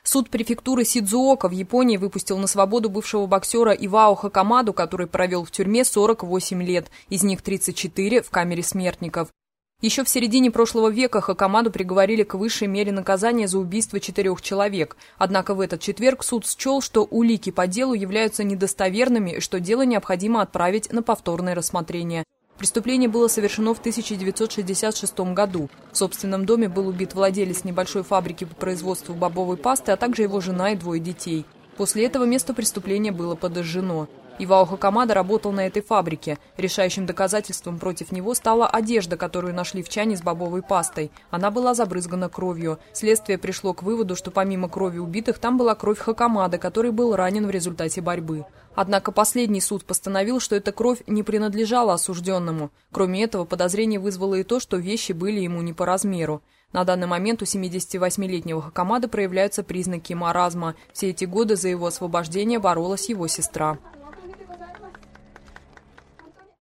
Суд префектуры Сидзуока в Японии выпустил на свободу бывшего боксера Ивао Хакамаду, который провел в тюрьме 48 лет, из них 34 в камере смертников. Еще в середине прошлого века Хакамаду приговорили к высшей мере наказания за убийство 4 человек. Однако в этот четверг суд счел, что улики по делу являются недостоверными и что дело необходимо отправить на повторное рассмотрение. Преступление было совершено в 1966 году. В собственном доме был убит владелец небольшой фабрики по производству бобовой пасты, а также его жена и 2 детей. После этого место преступления было подожжено. Ивао Хакамада работал на этой фабрике. Решающим доказательством против него стала одежда, которую нашли в чане с бобовой пастой. Она была забрызгана кровью. Следствие пришло к выводу, что помимо крови убитых, там была кровь Хакамады, который был ранен в результате борьбы. Однако последний суд постановил, что эта кровь не принадлежала осужденному. Кроме этого, подозрение вызвало и то, что вещи были ему не по размеру. На данный момент у 78-летнего Хакамады проявляются признаки маразма. Все эти годы за его освобождение боролась его сестра.